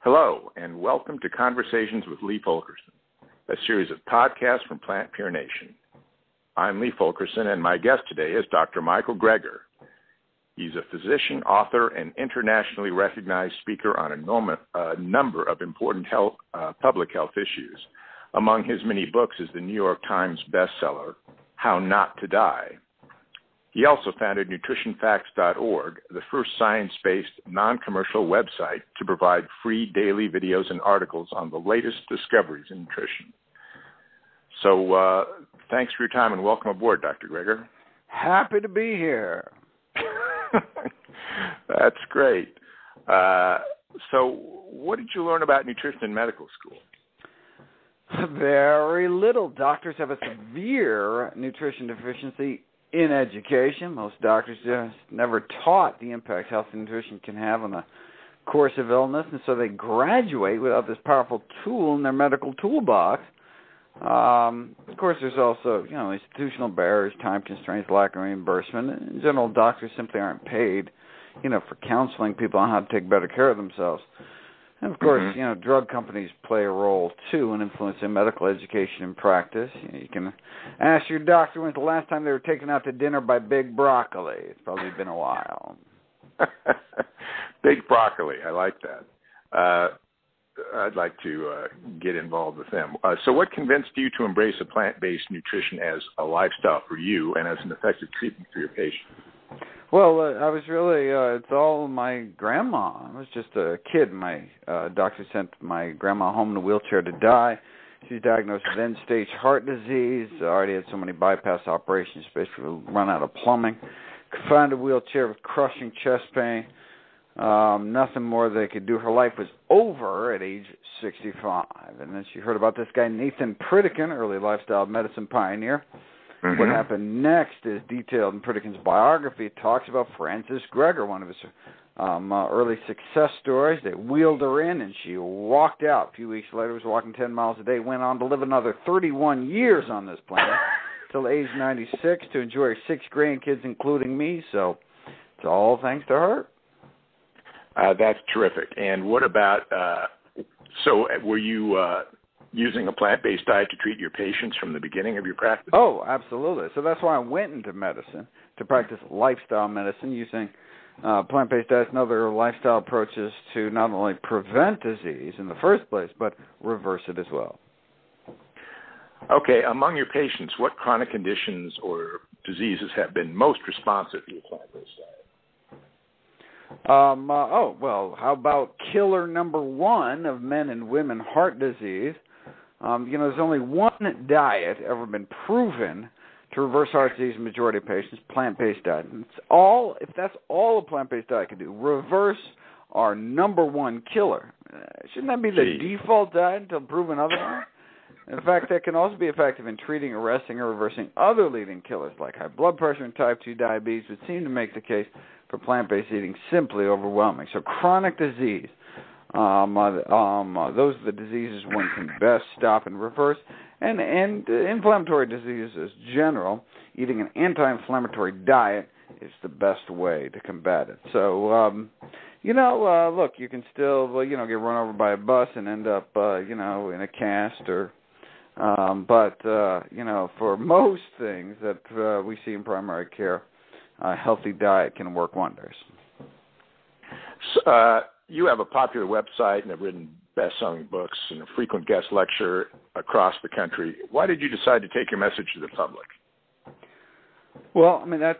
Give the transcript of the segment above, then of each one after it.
Hello, and welcome to Conversations with Lee Fulkerson, a series of podcasts from Plant Pure Nation. I'm Lee Fulkerson, and my guest today is Dr. Michael Greger. He's a physician, author, and internationally recognized speaker on a number of important public health issues. Among his many books is the New York Times bestseller, How Not to Die. He also founded nutritionfacts.org, the first science-based, non-commercial website to provide free daily videos and articles on the latest discoveries in nutrition. So thanks for your time and welcome aboard, Dr. Greger. Happy to be here. That's great. So what did you learn about nutrition in medical school? Very little. Doctors have a severe nutrition deficiency in education. Most doctors just never taught the impact healthy nutrition can have on the course of illness, and so they graduate without this powerful tool in their medical toolbox. Of course, there's also, institutional barriers, time constraints, lack of reimbursement. In general, doctors simply aren't paid, for counseling people on how to take better care of themselves. And, of course, drug companies play a role, too, in influencing medical education and practice. You can ask your doctor when's the last time they were taken out to dinner by Big Broccoli. It's probably been a while. Big Broccoli, I like that. I'd like to get involved with them. So what convinced you to embrace a plant-based nutrition as a lifestyle for you and as an effective treatment for your patients? Well, I was really, it's all my grandma. I was just a kid. My doctor sent my grandma home in a wheelchair to die. She was diagnosed with end-stage heart disease. Already had so many bypass operations, basically run out of plumbing. Found a wheelchair with crushing chest pain. Nothing more they could do. Her life was over at age 65. And then she heard about this guy, Nathan Pritikin, early lifestyle medicine pioneer. Mm-hmm. What happened next is detailed in Pritikin's biography. It talks about Frances Greger, one of his early success stories. They wheeled her in, and she walked out. A few weeks later, was walking 10 miles a day, went on to live another 31 years on this planet until age 96 to enjoy her 6 grandkids, including me. So it's all thanks to her. That's terrific. And what about, so were you using a plant-based diet to treat your patients from the beginning of your practice? Oh, absolutely. So that's why I went into medicine, to practice lifestyle medicine using plant-based diets and other lifestyle approaches to not only prevent disease in the first place, but reverse it as well. Okay. Among your patients, what chronic conditions or diseases have been most responsive to your plant-based diet? How about killer number one of men and women, heart disease? There's only one diet ever been proven to reverse heart disease in the majority of patients, plant-based diet. And if that's all a plant-based diet can do, reverse our number one killer. Shouldn't that be the default diet until proven otherwise? In fact, that can also be effective in treating, arresting, or reversing other leading killers like high blood pressure and type 2 diabetes, which seem to make the case for plant-based eating simply overwhelming. So chronic disease, those are the diseases one can best stop and reverse. And inflammatory diseases general, eating an anti-inflammatory diet is the best way to combat it. So, look, you can still, get run over by a bus and end up, in a cast or... for most things that we see in primary care, a healthy diet can work wonders. So, you have a popular website and have written best-selling books and a frequent guest lecturer across the country. Why did you decide to take your message to the public? Well, that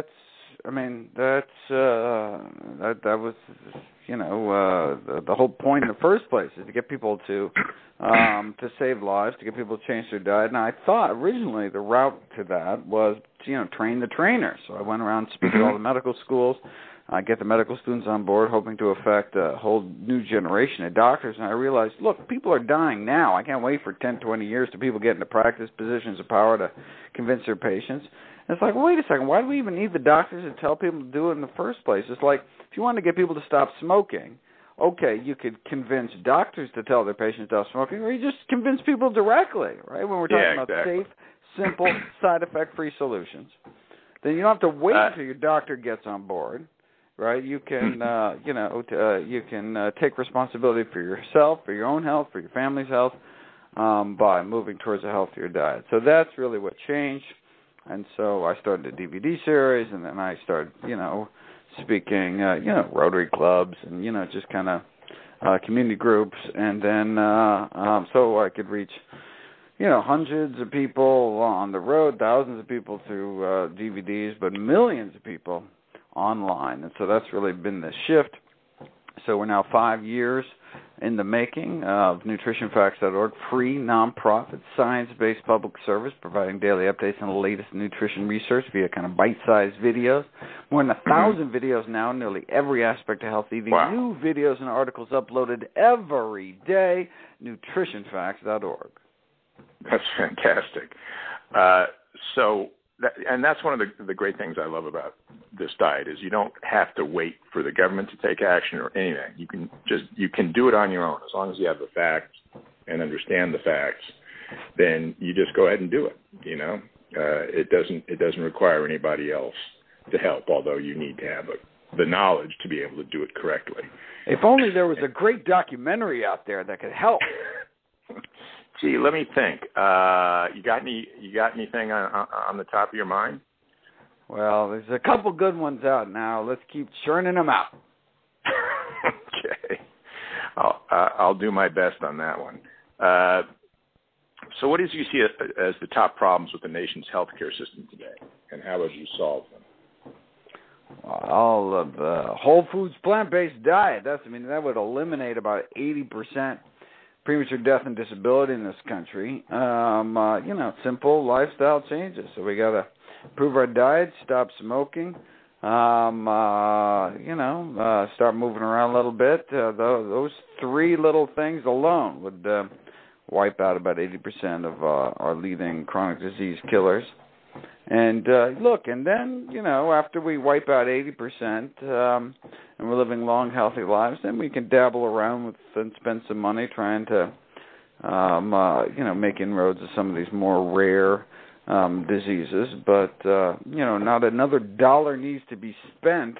was, the whole point in the first place is to get people to save lives, to get people to change their diet. And I thought originally the route to that was, train the trainers. So I went around speaking to all the medical schools, get the medical students on board, hoping to affect a whole new generation of doctors. And I realized, look, people are dying now. I can't wait for 10, 20 years till people get into practice positions of power to convince their patients. And it's like, wait a second, why do we even need the doctors to tell people to do it in the first place? It's like, if you want to get people to stop smoking, okay, you could convince doctors to tell their patients to stop smoking, or you just convince people directly, right? When we're talking about safe, simple, side-effect-free solutions. Then you don't have to wait until your doctor gets on board. right? You can, you can take responsibility for yourself, for your own health, for your family's health, by moving towards a healthier diet. So that's really what changed. And so I started a DVD series, and then I started, speaking, Rotary clubs and, just kind of community groups. And then so I could reach, hundreds of people on the road, thousands of people through DVDs, but millions of people online. And so that's really been the shift. So we're now 5 years in the making of NutritionFacts.org, free, nonprofit, science-based public service, providing daily updates on the latest nutrition research via kind of bite-sized videos. More than 1,000 videos now, nearly every aspect of health eating. Wow. New videos and articles uploaded every day. NutritionFacts.org. That's fantastic. And that's one of the great things I love about this diet is you don't have to wait for the government to take action or anything. You can do it on your own as long as you have the facts and understand the facts. Then you just go ahead and do it. It doesn't require anybody else to help, although you need to have the knowledge to be able to do it correctly. If only there was a great documentary out there that could help. Gee, let me think. You got anything on the top of your mind? Well, there's a couple good ones out now. Let's keep churning them out. Okay, I'll do my best on that one. So, what do you see as the top problems with the nation's healthcare system today, and how would you solve them? All of whole foods, plant-based diet. That would eliminate about 80% premature death and disability in this country. Simple lifestyle changes. So we got to improve our diet, stop smoking, start moving around a little bit. Those three little things alone would wipe out about 80% of our leading chronic disease killers. And and then, after we wipe out 80% and we're living long, healthy lives, then we can dabble around with and spend some money trying to, make inroads with some of these more rare diseases. But, not another dollar needs to be spent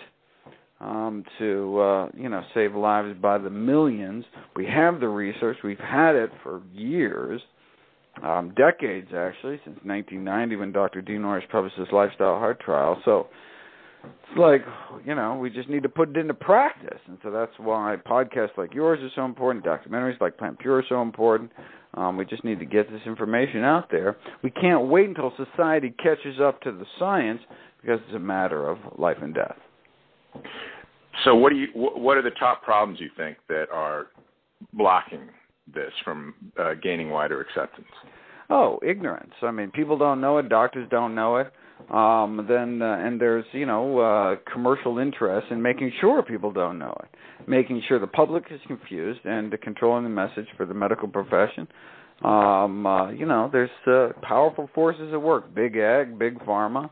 to save lives by the millions. We have the research. We've had it for years. Decades, actually, since 1990 when Dr. Dean Ornish published his Lifestyle Heart Trial. So it's like, we just need to put it into practice. And so that's why podcasts like yours are so important, documentaries like Plant Pure are so important. We just need to get this information out there. We can't wait until society catches up to the science because it's a matter of life and death. So what are the top problems you think that are blocking this from gaining wider acceptance? Oh, ignorance. People don't know it. Doctors don't know it. And there's, commercial interest in making sure people don't know it, making sure the public is confused and controlling the message for the medical profession. There's powerful forces at work, big ag, big pharma,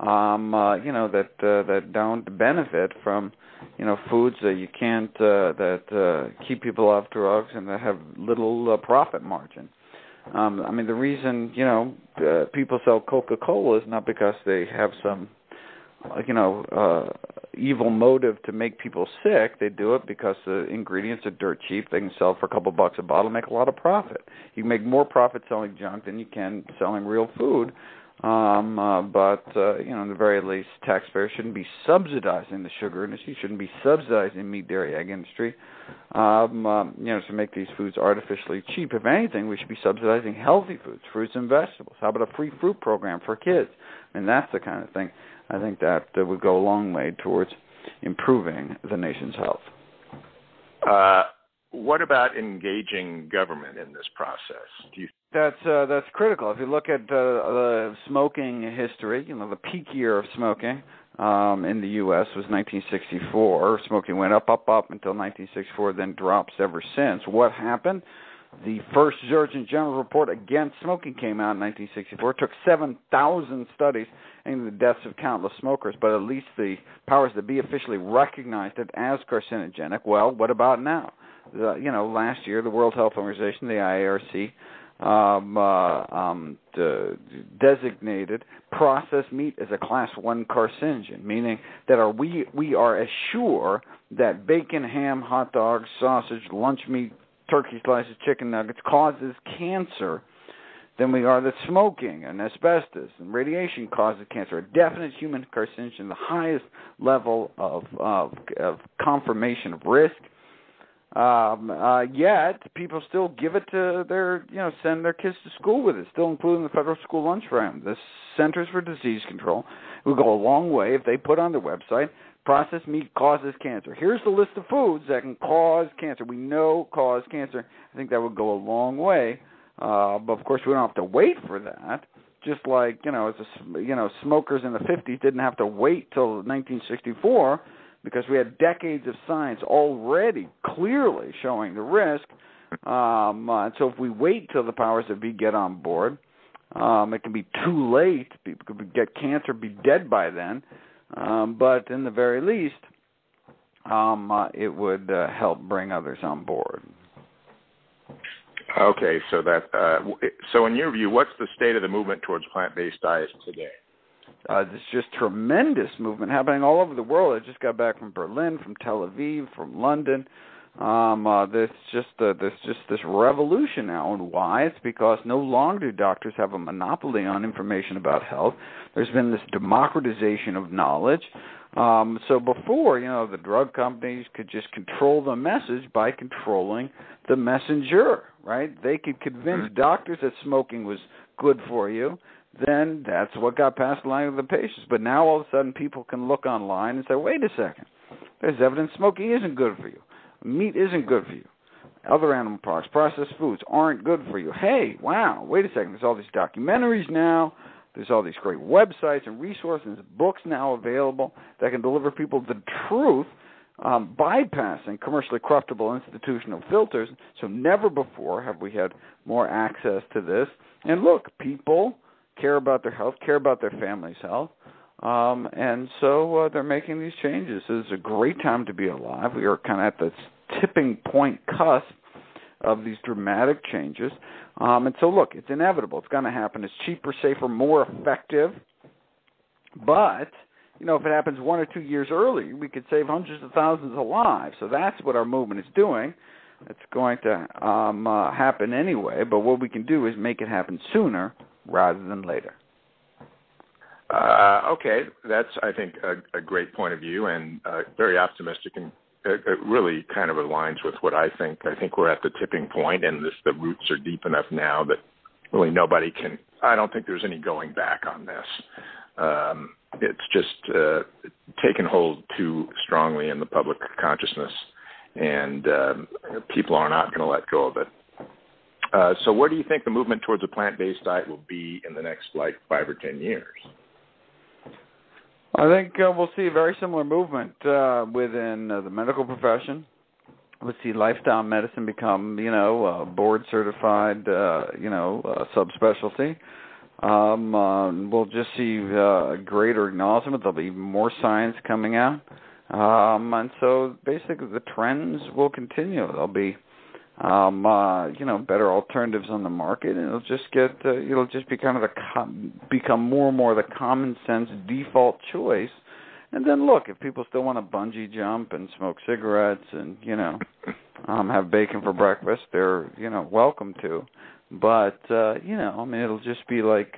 that don't benefit from foods that you can't, that keep people off drugs and that have little profit margin. The reason, people sell Coca-Cola is not because they have some, evil motive to make people sick. They do it because the ingredients are dirt cheap. They can sell for a couple bucks a bottle, make a lot of profit. You can make more profit selling junk than you can selling real food. But in the very least, taxpayers shouldn't be subsidizing the sugar industry, shouldn't be subsidizing the meat, dairy, egg industry, to make these foods artificially cheap. If anything, we should be subsidizing healthy foods, fruits and vegetables. How about a free fruit program for kids? That's the kind of thing I think that would go a long way towards improving the nation's health. What about engaging government in this process? Do you That's critical. If you look at the smoking history, the peak year of smoking in the U.S. was 1964. Smoking went up until 1964, then drops ever since. What happened? The first Surgeon General report against smoking came out in 1964. It took 7,000 studies into the deaths of countless smokers, but at least the powers that be officially recognized it as carcinogenic. Well, what about now? Last year, the World Health Organization, the IARC, designated processed meat as a Class 1 carcinogen, meaning that we are as sure that bacon, ham, hot dogs, sausage, lunch meat, turkey slices, chicken nuggets causes cancer than we are that smoking and asbestos and radiation causes cancer. A definite human carcinogen, the highest level of confirmation of risk. Yet people still give it to send their kids to school with it, still including the federal school lunch program. The Centers for Disease Control will go a long way if they put on their website, processed meat causes cancer. Here's the list of foods that can cause cancer. We know cause cancer. I think that would go a long way. But of course we don't have to wait for that. Just like, smokers in the 50s didn't have to wait till 1964 because we had decades of science already clearly showing the risk. And so if we wait till the powers that be get on board, it can be too late. People could get cancer, be dead by then. But in the very least, it would help bring others on board. Okay, so so in your view, what's the state of the movement towards plant-based diets today? There's just tremendous movement happening all over the world. I just got back from Berlin, from Tel Aviv, from London. There's just this revolution now, and why? It's because no longer do doctors have a monopoly on information about health. There's been this democratization of knowledge. So before, the drug companies could just control the message by controlling the messenger, right? They could convince doctors that smoking was good for you. Then that's what got passed along to the patients. But now all of a sudden people can look online and say, wait a second, there's evidence smoking isn't good for you. Meat isn't good for you. Other animal products, processed foods aren't good for you. Hey, wow, wait a second, there's all these documentaries now. There's all these great websites and resources and books now available that can deliver people the truth, bypassing commercially corruptible institutional filters. So never before have we had more access to this. And look, people care about their health, care about their family's health, and so they're making these changes. It's a great time to be alive. We are kind of at the tipping point cusp of these dramatic changes. And so, look, it's inevitable. It's going to happen. It's cheaper, safer, more effective. But, if it happens 1 or 2 years early, we could save hundreds of thousands of lives. So that's what our movement is doing. It's going to happen anyway. But what we can do is make it happen sooner rather than later. Okay. That's, I think, a great point of view and very optimistic, and it really kind of aligns with what I think. I think we're at the tipping point, and the roots are deep enough now that really nobody can. I don't think there's any going back on this. It's just taken hold too strongly in the public consciousness, and people are not going to let go of it. So where do you think the movement towards a plant-based diet will be in the next, 5 or 10 years? I think we'll see a very similar movement within the medical profession. We'll see lifestyle medicine become, board-certified, subspecialty. We'll just see greater acknowledgement. There'll be more science coming out. And so basically the trends will continue. There'll be better alternatives on the market, and it'll just become more and more the common sense default choice. And then look, if people still want to bungee jump and smoke cigarettes and have bacon for breakfast, they're welcome to. But it'll just be like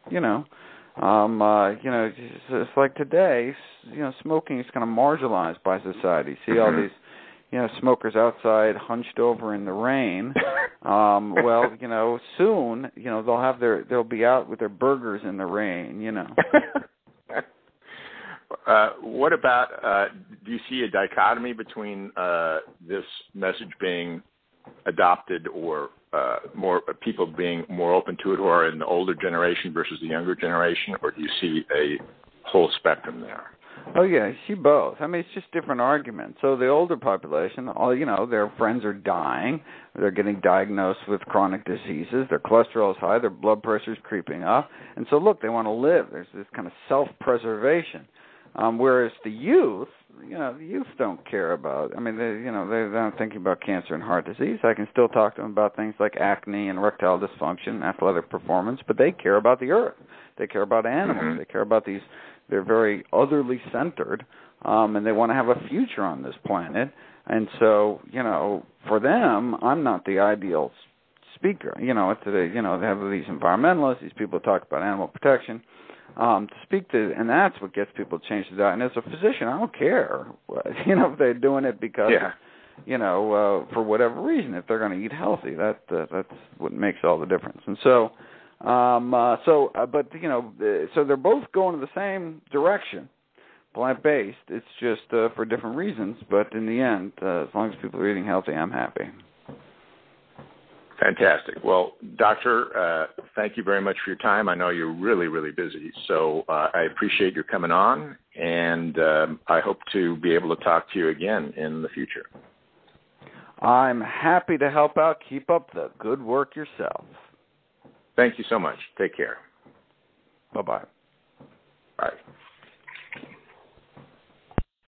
it's like today, smoking is kind of marginalized by society. See all these smokers outside hunched over in the rain. Soon, they'll be out with their burgers in the rain, What about, do you see a dichotomy between this message being adopted or more people being more open to it who are in the older generation versus the younger generation, or do you see a whole spectrum there? Oh, yeah, I see both. It's just different arguments. So the older population, their friends are dying. They're getting diagnosed with chronic diseases. Their cholesterol is high. Their blood pressure is creeping up. And so, look, they want to live. There's this kind of self-preservation. Whereas the youth, the youth don't care about. I mean, they're not thinking about cancer and heart disease. I can still talk to them about things like acne and erectile dysfunction, athletic performance, but they care about the earth. They care about animals. Mm-hmm. They care about these. They're very otherly centered, and they want to have a future on this planet. And so, for them, I'm not the ideal speaker. They have these environmentalists, these people talk about animal protection. To speak to, and that's what gets people to change the diet. And as a physician, I don't care, if they're doing it because, for whatever reason, if they're going to eat healthy, that's what makes all the difference. And so, so they're both going in the same direction, plant-based. It's just for different reasons, but in the end, as long as people are eating healthy, I'm happy. Fantastic. Well, Doctor, thank you very much for your time. I know you're really, really busy, so I appreciate your coming on, and I hope to be able to talk to you again in the future. I'm happy to help out. Keep up the good work yourself. Thank you so much. Take care. Bye-bye. Bye.